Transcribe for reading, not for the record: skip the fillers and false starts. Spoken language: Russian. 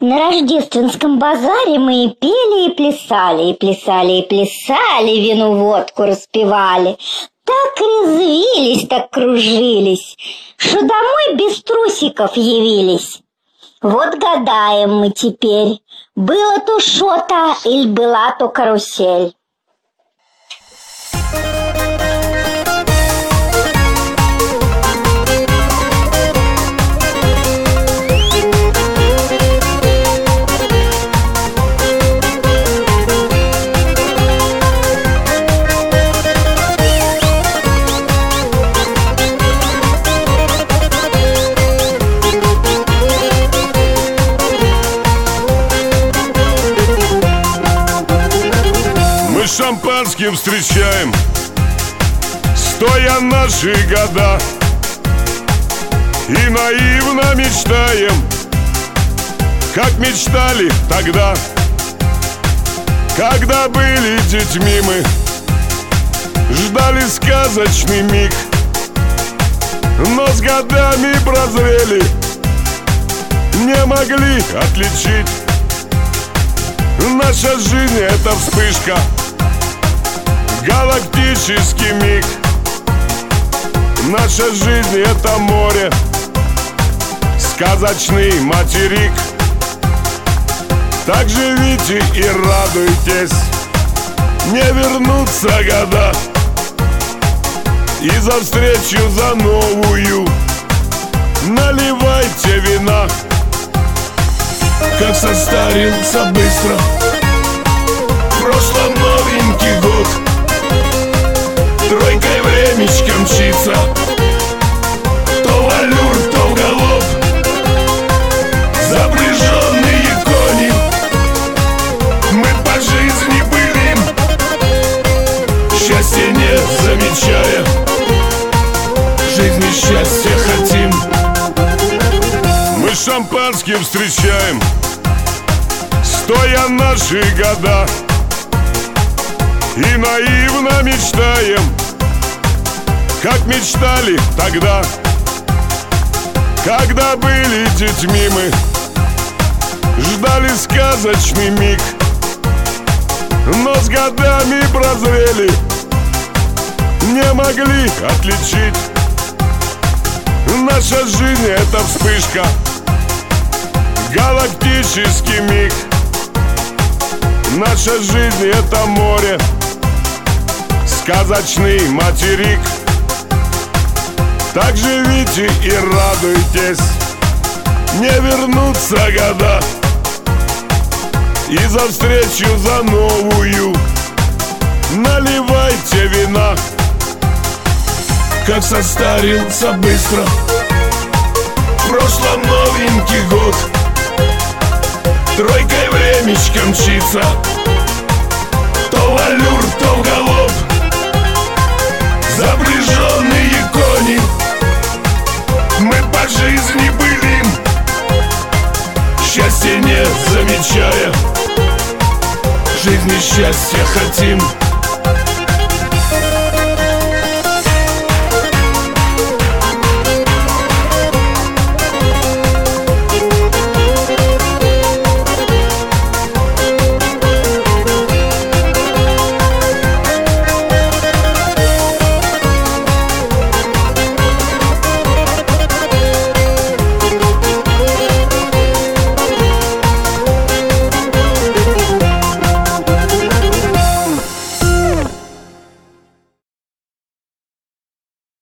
На рождественском базаре мы и пели, и плясали, и плясали, и плясали, вину водку распевали. Так резвились, так кружились, что домой без трусиков явились. Вот гадаем мы теперь, было то шо-то или была то карусель. Шампанским встречаем, стоя наши года, и наивно мечтаем, как мечтали тогда, когда были детьми мы, ждали сказочный миг, но с годами прозрели, не могли отличить. Наша жизнь — это вспышка, галактический миг. Наша жизнь — это море, сказочный материк. Так живите и радуйтесь, не вернутся года, и за встречу, за новую наливайте вина. Как состарился быстро в прошлом новенький год, тройкой времечко мчится, то в аллюр, то в галоп. Запряженные кони, мы по жизни были, счастья не замечая, жизни счастья хотим. Мы шампанским встречаем, стоя наши года, и наивно мечтаем, как мечтали тогда, когда были детьми мы, ждали сказочный миг, но с годами прозрели, не могли отличить. Наша жизнь — это вспышка, галактический миг. Наша жизнь — это море, сказочный материк. Так живите и радуйтесь, не вернутся года, и за встречу, за новую наливайте вина. Как состарился быстро в прошлом новенький год, тройкой времечко мчится, то в аллюр, то в галоп. Запряженные кони, мы по жизни были, счастья не замечая, жизни счастья хотим.